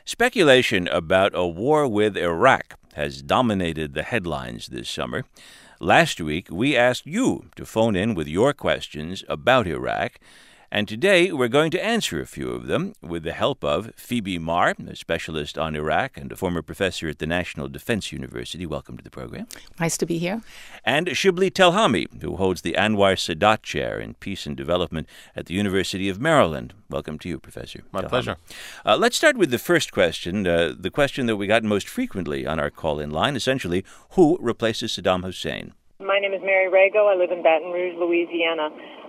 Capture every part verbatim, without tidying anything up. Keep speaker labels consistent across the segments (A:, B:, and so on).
A: Speculation about a war with Iraq has dominated the headlines this summer. Last week, we asked you to phone in with your questions about Iraq, and today we're going to answer a few of them with the help of Phoebe Marr, a specialist on Iraq and a former professor at the National Defense University. Welcome to the program.
B: Nice to be here.
A: And Shibli Telhami, who holds the Anwar Sadat Chair in Peace and Development at the University of Maryland. Welcome to you, Professor.
C: My
A: Telhami.
C: pleasure.
A: Uh, let's start with the first question, uh, the question that we got most frequently on our call-in line, essentially, who replaces Saddam Hussein?
D: My name is Mary Rago. I live in Baton Rouge, Louisiana.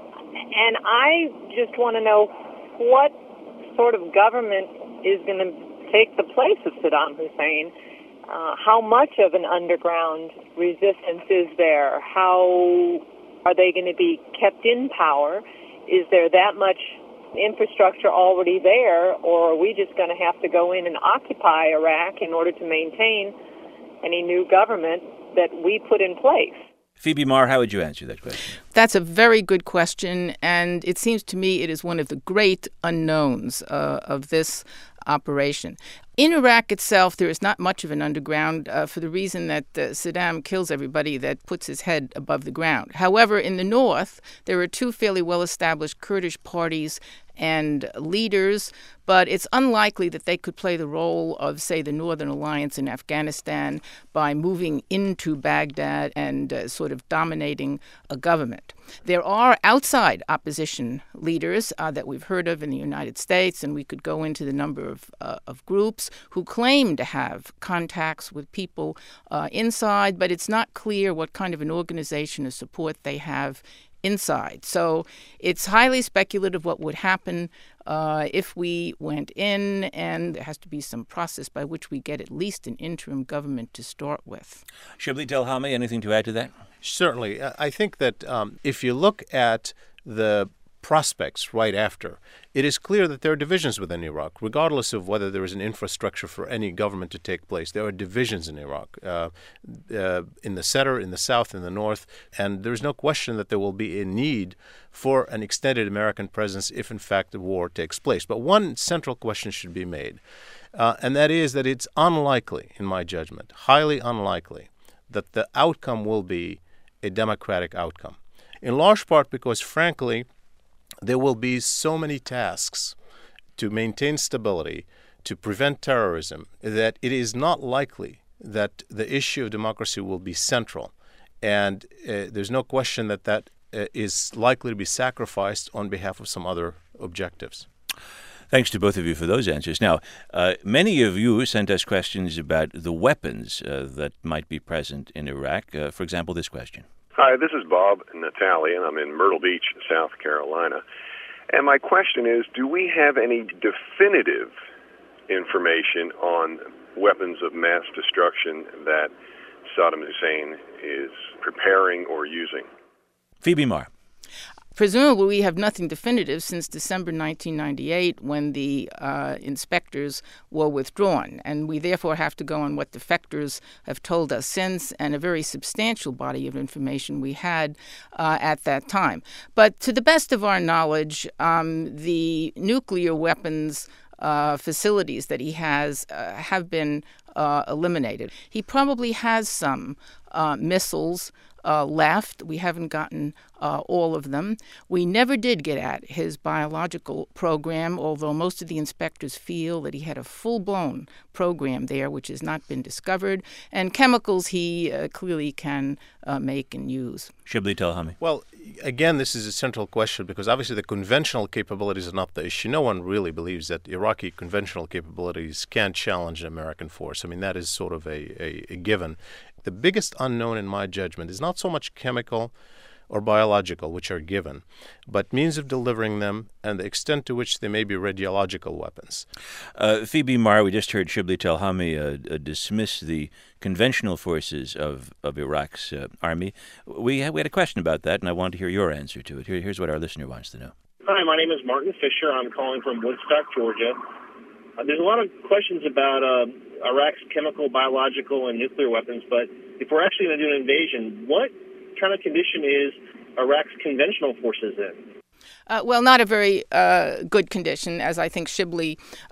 D: And I just want to know what sort of government is going to take the place of Saddam Hussein. Uh, how much of an underground resistance is there? How are they going to be kept in power? Is there that much infrastructure already there, or are we just going to have to go in and occupy Iraq in order to maintain any new government that we put in place?
A: Phoebe Marr, how would you answer that question?
B: That's a very good question, and it seems to me it is one of the great unknowns uh, of this operation. In Iraq itself, there is not much of an underground uh, for the reason that uh, Saddam kills everybody that puts his head above the ground. However, in the north, there are two fairly well-established Kurdish parties and leaders, but it's unlikely that they could play the role of, say, the Northern Alliance in Afghanistan by moving into Baghdad and uh, sort of dominating a government. There are outside opposition leaders uh, that we've heard of in the United States, and we could go into the number of, uh, of groups who claim to have contacts with people uh, inside, but it's not clear what kind of an organization or support they have inside. So it's highly speculative what would happen uh, if we went in, and there has to be some process by which we get at least an interim government to start with.
A: Shibli Telhami, anything to add to that?
C: Certainly. I think that um, if you look at the prospects right after, it is clear that there are divisions within Iraq, regardless of whether there is an infrastructure for any government to take place. There are divisions in Iraq, uh, uh, in the center, in the south, in the north, and there's no question that there will be a need for an extended American presence if, in fact, the war takes place. But one central question should be made, uh, and that is that it's unlikely, in my judgment, highly unlikely, that the outcome will be a democratic outcome, in large part because, frankly, there will be so many tasks to maintain stability, to prevent terrorism, that it is not likely that the issue of democracy will be central. And uh, there's no question that that uh, is likely to be sacrificed on behalf of some other objectives.
A: Thanks to both of you for those answers. Now, uh, many of you sent us questions about the weapons uh, that might be present in Iraq. Uh, for example, this question.
E: Hi, this is Bob Natali, and I'm in Myrtle Beach, South Carolina. And my question is, do we have any definitive information on weapons of mass destruction that Saddam Hussein is preparing or using?
A: Phoebe Marr.
B: Presumably, we have nothing definitive since December nineteen ninety-eight, when the uh, inspectors were withdrawn. And we therefore have to go on what defectors have told us since, and a very substantial body of information we had uh, at that time. But to the best of our knowledge, um, the nuclear weapons uh, facilities that he has uh, have been uh, eliminated. He probably has some uh, missiles Uh, left. We haven't gotten uh, all of them. We never did get at his biological program, although most of the inspectors feel that he had a full-blown program there, which has not been discovered, and chemicals he uh, clearly can uh, make and use.
A: Shibli Telhami.
C: Well, again, this is a central question because obviously the conventional capabilities are not the issue. No one really believes that Iraqi conventional capabilities can challenge an American force. I mean, that is sort of a, a, a given. The biggest unknown, in my judgment, is not so much chemical or biological, which are given, but means of delivering them and the extent to which they may be radiological weapons.
A: Uh, Phoebe Marr, we just heard Shibli Telhami uh, uh, dismiss the conventional forces of, of Iraq's uh, army. We, ha- we had a question about that, and I want to hear your answer to it. Here, here's what our listener wants to know.
F: Hi, my name is Martin Fisher. I'm calling from Woodstock, Georgia. Uh, there's a lot of questions about uh, Iraq's chemical, biological, and nuclear weapons, but if we're actually going to do an invasion, what kind of condition is Iraq's conventional forces in?
B: Uh, well, not a very uh, good condition, as I think Shibli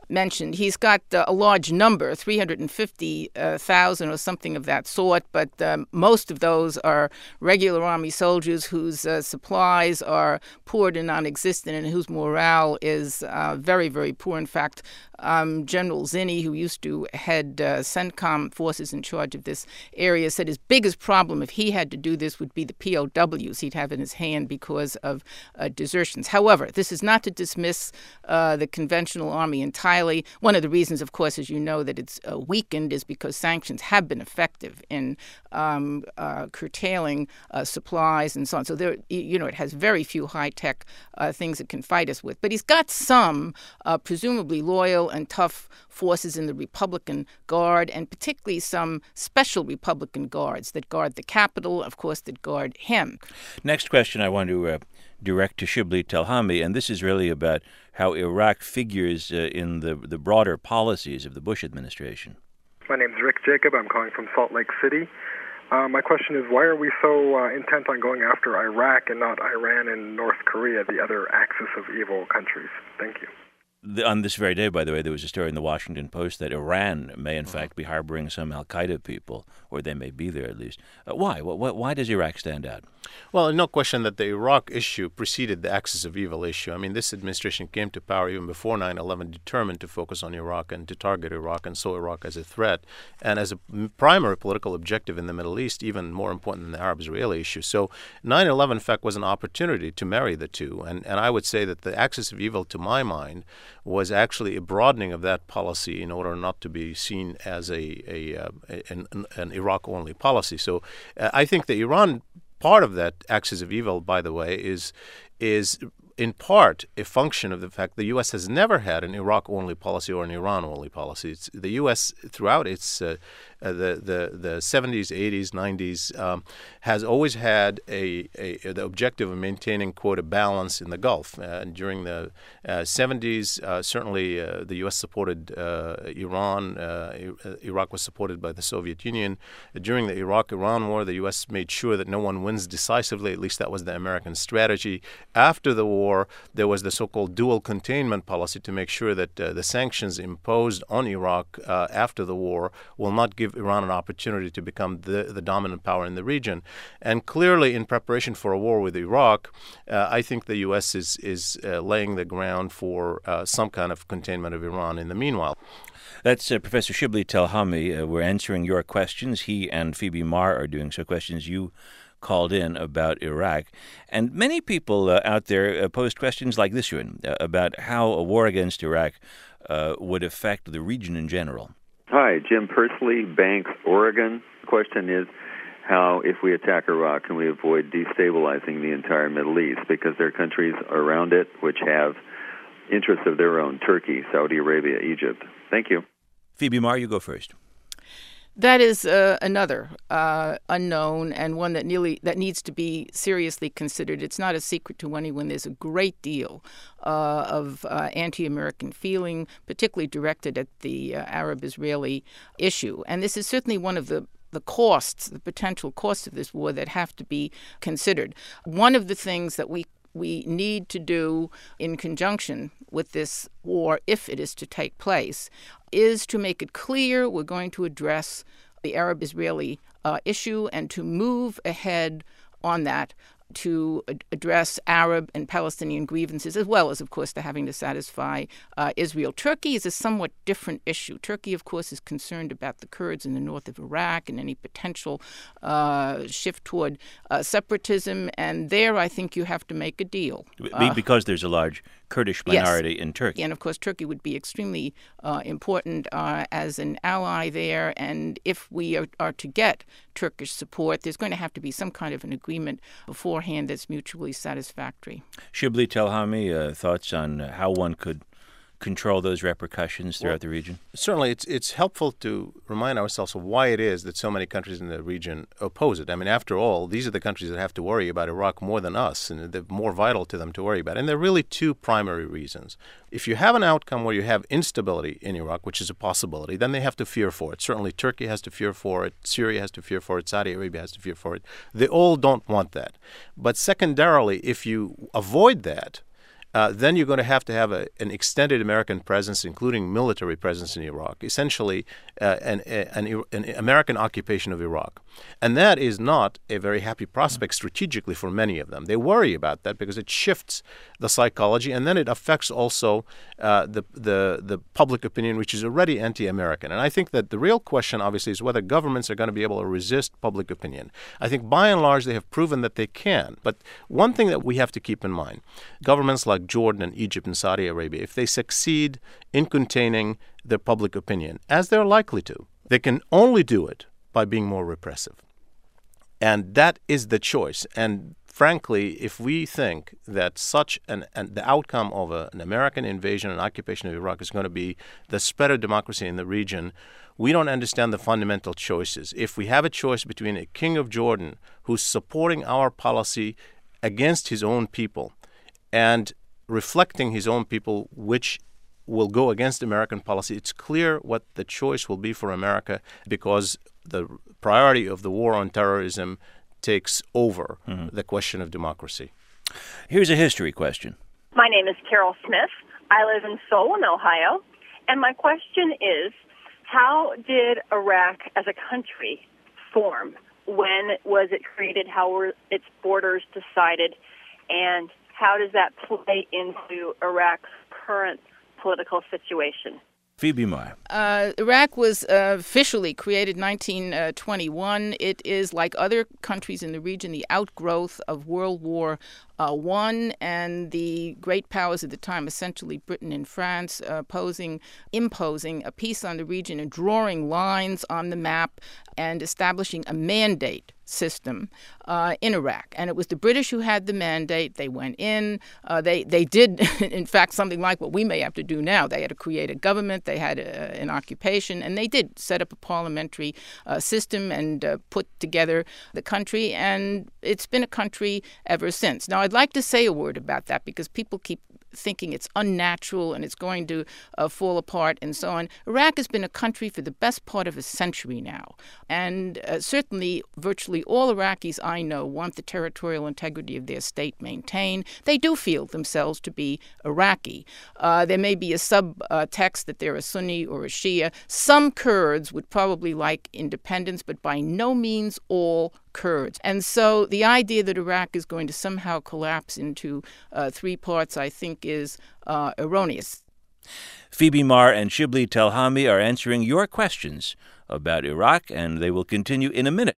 B: mentioned. He's got uh, a large number, three hundred fifty thousand or something of that sort, but um, most of those are regular Army soldiers whose uh, supplies are poor to non-existent and whose morale is uh, very, very poor. In fact, um, General Zinni, who used to head uh, CENTCOM forces in charge of this area, said his biggest problem if he had to do this would be the P O Ws he'd have in his hand because of uh, desertions. However, this is not to dismiss uh, the conventional army entirely. One of the reasons, of course, as you know, that it's uh, weakened is because sanctions have been effective in um, uh, curtailing uh, supplies and so on. So there, you know, it has very few high-tech uh, things it can fight us with. But he's got some uh, presumably loyal and tough forces in the Republican Guard, and particularly some special Republican guards that guard the Capitol, of course, that guard him.
A: Next question I want to uh, direct to Shibli Telhami, and this is really about how Iraq figures uh, in the, the broader policies of the Bush administration.
G: My name is Rick Jacob. I'm calling from Salt Lake City. Uh, my question is, why are we so uh, intent on going after Iraq and not Iran and North Korea, the other axis of evil countries? Thank you.
A: On this very day, by the way, there was a story in the Washington Post that Iran may, in fact, be harboring some al-Qaeda people, or they may be there at least. Uh, why? Why? Why does Iraq stand out?
C: Well, no question that the Iraq issue preceded the axis of evil issue. I mean, this administration came to power even before nine eleven, determined to focus on Iraq and to target Iraq and saw Iraq as a threat and as a primary political objective in the Middle East, even more important than the Arab-Israeli issue. So nine eleven, in fact, was an opportunity to marry the two. And, and I would say that the axis of evil, to my mind, was actually a broadening of that policy in order not to be seen as a, a, uh, an, an Iraq-only policy. So uh, I think the Iran part of that axis of evil, by the way, is is in part a function of the fact the U S has never had an Iraq-only policy or an Iran-only policy. It's, the U S throughout its uh, uh, the, the the seventies, eighties, nineties um, has always had a, a the objective of maintaining, quote, a balance in the Gulf. Uh, and during the uh, seventies, uh, certainly uh, the U S supported uh, Iran. Uh, Iraq was supported by the Soviet Union. During the Iraq-Iran war, the U S made sure that no one wins decisively. At least that was the American strategy. After the war, there was the so-called dual containment policy to make sure that uh, the sanctions imposed on Iraq uh, after the war will not give Iran an opportunity to become the, the dominant power in the region. And clearly, in preparation for a war with Iraq, uh, I think the U S is, is uh, laying the ground for uh, some kind of containment of Iran in the meanwhile.
A: That's uh, Professor Shibli Telhami. Uh, we're answering your questions. He and Phoebe Marr are doing so. Questions you called in about Iraq. And many people uh, out there uh, posed questions like this one uh, about how a war against Iraq uh, would affect the region in general.
H: Hi, Jim Pursley, Banks, Oregon. The question is how, if we attack Iraq, can we avoid destabilizing the entire Middle East? Because there are countries around it which have interests of their own, Turkey, Saudi Arabia, Egypt. Thank you.
A: Phoebe Marr, you go first.
B: That is uh, another uh, unknown and one that nearly that needs to be seriously considered. It's not a secret to anyone. There's a great deal uh, of uh, anti-American feeling, particularly directed at the uh, Arab-Israeli issue. And this is certainly one of the the costs, the potential costs of this war that have to be considered. One of the things that we we need to do in conjunction with this war, if it is to take place, is to make it clear we're going to address the Arab-Israeli uh, issue and to move ahead on that to ad- address Arab and Palestinian grievances, as well as, of course, the having to satisfy uh, Israel. Turkey is a somewhat different issue. Turkey, of course, is concerned about the Kurds in the north of Iraq and any potential uh, shift toward uh, separatism. And there, I think you have to make a deal.
A: Uh, because there's a large Kurdish minority
B: yes.
A: in Turkey.
B: And, of course, Turkey would be extremely uh, important uh, as an ally there. And if we are, are to get Turkish support, there's going to have to be some kind of an agreement beforehand that's mutually satisfactory.
A: Shibli Telhami, uh, thoughts on how one could control those repercussions throughout
C: well,
A: the region?
C: Certainly, it's it's helpful to remind ourselves of why it is that so many countries in the region oppose it. I mean, after all, these are the countries that have to worry about Iraq more than us, and they're more vital to them to worry about. And there are really two primary reasons. If you have an outcome where you have instability in Iraq, which is a possibility, then they have to fear for it. Certainly, Turkey has to fear for it, Syria has to fear for it, Saudi Arabia has to fear for it. They all don't want that. But secondarily, if you avoid that, uh, then you're going to have to have a, an extended American presence, including military presence in Iraq, essentially uh, an, an, an American occupation of Iraq. And that is not a very happy prospect strategically for many of them. They worry about that because it shifts the psychology, and then it affects also uh, the, the, the public opinion, which is already anti-American. And I think that the real question, obviously, is whether governments are going to be able to resist public opinion. I think by and large they have proven that they can. But one thing that we have to keep in mind, governments like Jordan and Egypt and Saudi Arabia, if they succeed in containing their public opinion, as they're likely to, they can only do it by being more repressive. And that is the choice. And frankly, if we think that such an, an the outcome of a, an American invasion and occupation of Iraq is going to be the spread of democracy in the region, we don't understand the fundamental choices. If we have a choice between a king of Jordan who's supporting our policy against his own people and reflecting his own people, which will go against American policy, it's clear what the choice will be for America, because the priority of the war on terrorism takes over mm-hmm. the question of democracy.
A: Here's a history question.
I: My name is Carol Smith. I live in Solon, Ohio. And my question is, how did Iraq as a country form? When was it created? How were its borders decided? And how does that play into Iraq's current political situation?
A: Phoebe Meyer.
B: Uh, Iraq was uh, officially created in nineteen twenty-one. It is, like other countries in the region, the outgrowth of World War uh, One and the great powers at the time, essentially Britain and France, uh, posing, imposing a peace on the region and drawing lines on the map and establishing a mandate system uh, in Iraq. And it was the British who had the mandate. They went in. Uh, they, they did, in fact, something like what we may have to do now. They had to create a government. They had a, an occupation. And they did set up a parliamentary uh, system and uh, put together the country. And it's been a country ever since. Now, I'd like to say a word about that because people keep thinking it's unnatural and it's going to uh, fall apart and so on. Iraq has been a country for the best part of a century now. And uh, certainly virtually all Iraqis I know want the territorial integrity of their state maintained. They do feel themselves to be Iraqi. Uh, there may be a subtext that they're a Sunni or a Shia. Some Kurds would probably like independence, but by no means all Kurds. And so the idea that Iraq is going to somehow collapse into uh, three parts, I think, is uh, erroneous.
A: Phoebe Marr and Shibli Telhami are answering your questions about Iraq, and they will continue in a minute.